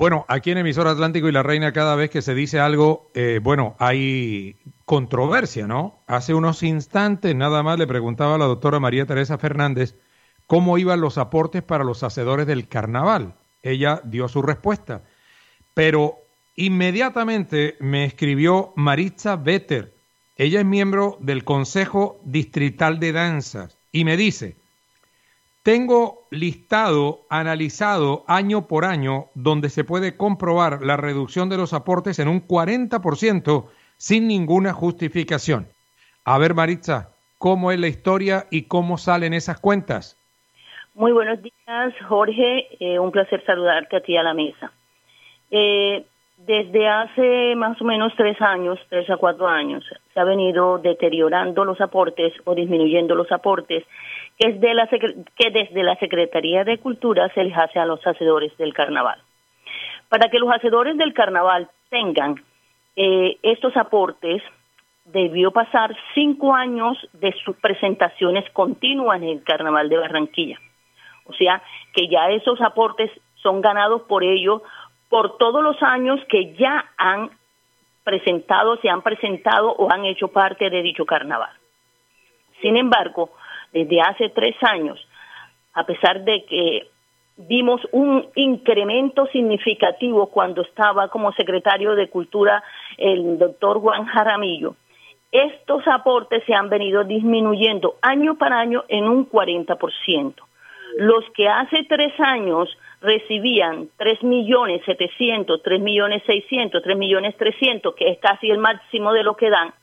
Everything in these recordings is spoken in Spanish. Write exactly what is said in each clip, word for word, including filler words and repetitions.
Bueno, aquí en Emisora Atlántico y La Reina, cada vez que se dice algo, eh, bueno, hay controversia, ¿no? Hace unos instantes nada más le preguntaba a la doctora María Teresa Fernández cómo iban los aportes para los hacedores del carnaval. Ella dio su respuesta, pero inmediatamente me escribió Maritza Vetter. Ella es miembro del Consejo Distrital de Danzas y me dice: tengo listado, analizado año por año, donde se puede comprobar la reducción de los aportes en un cuarenta por ciento sin ninguna justificación. A ver, Maritza, ¿cómo es la historia y cómo salen esas cuentas? Muy buenos días, Jorge. Eh, un placer saludarte a ti a la mesa. Eh, desde hace más o menos tres años, tres a cuatro años, se ha venido deteriorando los aportes o disminuyendo los aportes que, es de la, que desde la Secretaría de Cultura se les hace a los hacedores del carnaval. Para que los hacedores del carnaval tengan eh, estos aportes, debió pasar cinco años de sus presentaciones continuas en el Carnaval de Barranquilla. O sea, que ya esos aportes son ganados por ellos por todos los años que ya han presentado, se han presentado o han hecho parte de dicho carnaval. Sin embargo, desde hace tres años, a pesar de que vimos un incremento significativo cuando estaba como secretario de Cultura el doctor Juan Jaramillo, estos aportes se han venido disminuyendo año para año en un cuarenta por ciento. Los que hace tres años recibían tres millones setecientos, tres millones seiscientos, tres millones trescientos, que es casi el máximo de lo que dan,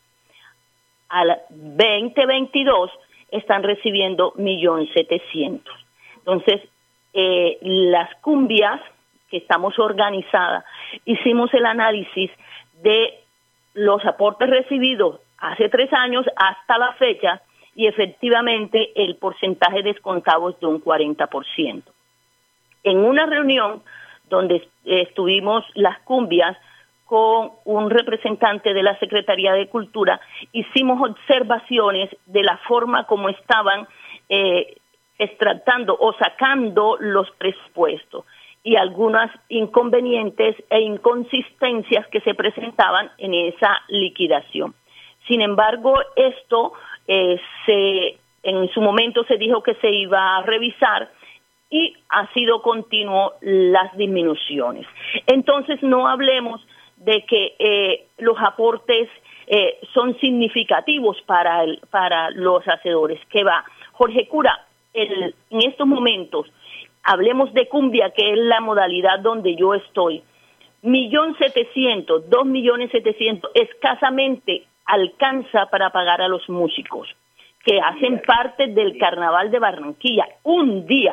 al veinte veintidós están recibiendo un millón setecientos. Entonces, eh, las cumbias que estamos organizadas, hicimos el análisis de los aportes recibidos hace tres años hasta la fecha, y efectivamente el porcentaje descontado es de un cuarenta por ciento. En una reunión donde estuvimos las cumbias con un representante de la Secretaría de Cultura, hicimos observaciones de la forma como estaban eh, extractando o sacando los presupuestos y algunas inconvenientes e inconsistencias que se presentaban en esa liquidación. Sin embargo, esto eh, se en su momento se dijo que se iba a revisar y ha sido continuo las disminuciones. Entonces, no hablemos de que eh, los aportes eh, son significativos para el, para los hacedores. Que va, Jorge Cura, el, en estos momentos, hablemos de cumbia, que es la modalidad donde yo estoy, millón setecientos, dos millones setecientos, escasamente alcanza para pagar a los músicos que hacen parte del Carnaval de Barranquilla, un día.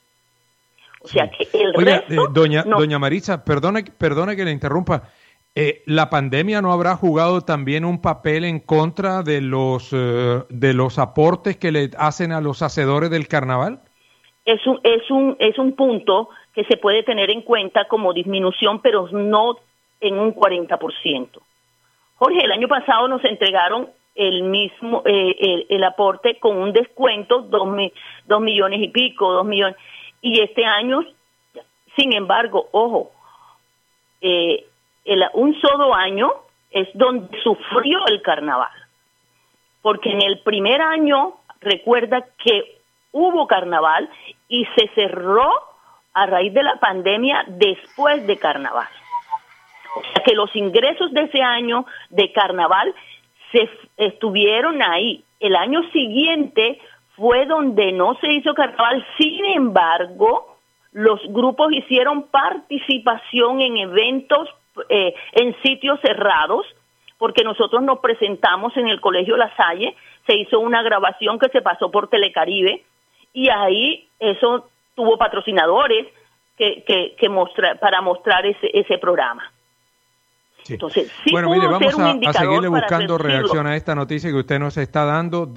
O sea que el Oiga, resto... eh, doña, no. doña Maritza, perdone, perdone que le interrumpa. Eh, ¿La pandemia no habrá jugado también un papel en contra de los eh, de los aportes que le hacen a los hacedores del carnaval? Es un, es un, es un punto que se puede tener en cuenta como disminución, pero no en un cuarenta por ciento. Jorge, el año pasado nos entregaron el mismo eh, el, el aporte con un descuento, dos, dos millones y pico, dos millones, y este año, sin embargo, ojo, eh, el, un solo año es donde sufrió el carnaval, porque en el primer año, recuerda que hubo carnaval y se cerró a raíz de la pandemia después de carnaval. O sea que los ingresos de ese año de carnaval se estuvieron ahí. El año siguiente fue donde no se hizo carnaval. Sin embargo, los grupos hicieron participación en eventos, eh, en sitios cerrados, porque nosotros nos presentamos en el Colegio La Salle, se hizo una grabación que se pasó por Telecaribe, y ahí eso tuvo patrocinadores que, que, que mostra, para mostrar ese, ese programa. Sí. Entonces, sí bueno, pudo mire, vamos ser un a, a indicador seguirle para buscando reducirlo. reacción a esta noticia que usted nos está dando.